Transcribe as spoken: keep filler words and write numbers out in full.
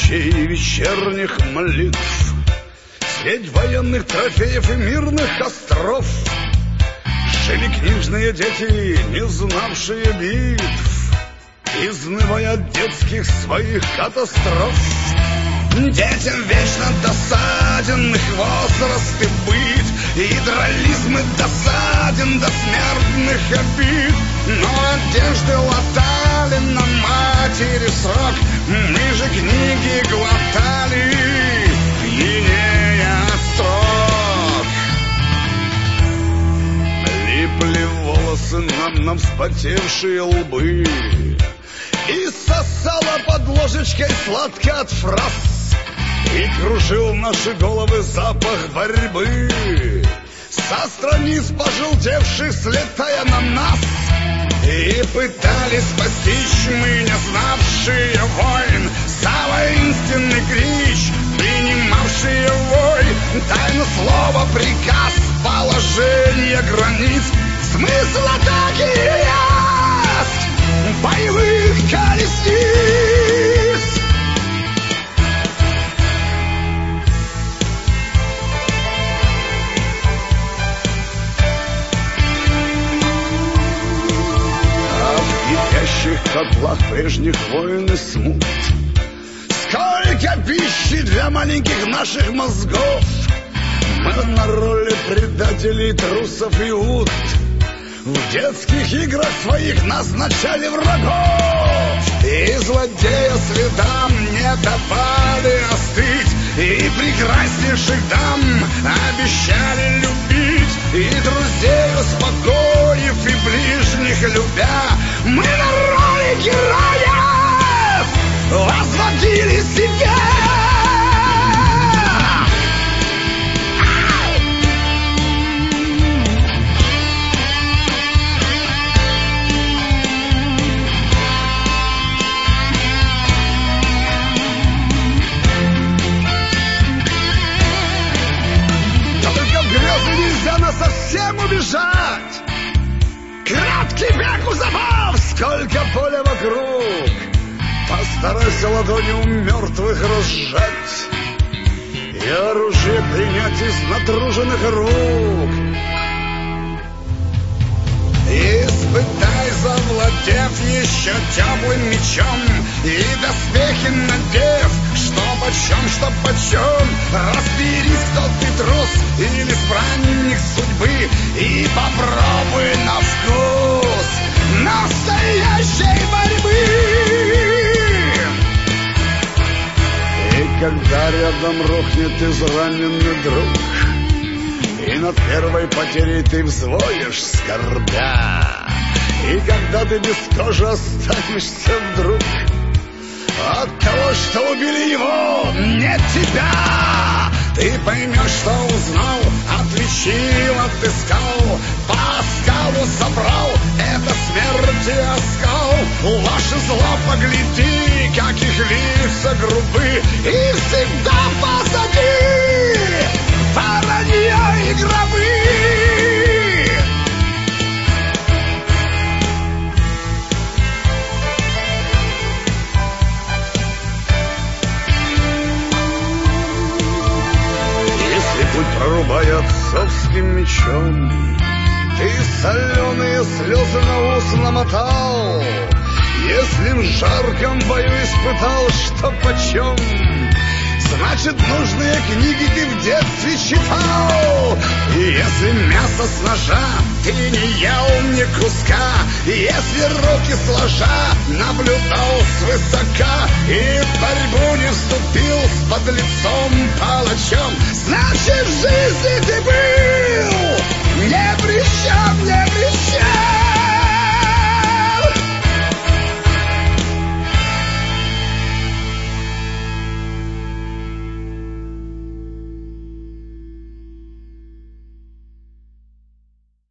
ночей и вечерних молитв, средь военных трофеев и мирных костров жили книжные дети, не знавшие битв, изнывая от детских своих катастроф. Детям вечно досаден их возраст и быт, и дролизм и досаден до смертных обид. Но одежды латали на матери срок, мы же книги глотали, пьянея от строк. Липли волосы нам на вспотевшие лбы, и сосала под ложечкой сладко от фраз, и кружил наши головы запах борьбы со страниц пожелтевших, слетая на нас. И пытались постичь мы, не знавшие войн, за воинственный клич, принимавшие вой. Тайна слова, приказ, положение границ, смысл атаки и яск боевых колесниц. В котлах прежних войн и смут сколько пищи для маленьких наших мозгов. Мы на роли предателей, трусов и ут в детских играх своих назначали врагов, и злодея следам не давали остыть, и прекраснейших дам обещали любить, и друзей успокоив, и ближних любя, мы на роли героев возводили себя. Совсем убежать, краткий бег у забав, сколько поля вокруг, постарайся ладонью мертвых разжать и оружие принять из натруженных рук. Испытай, завладев еще теплым мечом, и доспехи надев, что почем, что почем. Разберись, кто ты, трус или странник судьбы, и попробуй на вкус настоящей борьбы. И когда рядом рухнет израненный друг, и над первой потерей ты взвоишь, скорбя, и когда ты без кожи останешься вдруг от того, что убили его, нет тебя, ты поймешь, что узнал, отличил, отыскал, по оскалу собрал, это смерти оскал. Ложь и зло погляди, как их лица грубы, и всегда позади воронья и гробы. Прорубая отцовским мечом, ты соленые слезы на ус намотал. Если в жарком бою испытал, что почем, значит, нужные книги ты в детстве читал. И если мясо с ножа ты не ел ни куска, если руки сложа наблюдал свысока и в борьбу не вступил с подлецом палачом, значит, в жизни ты был не при чем, не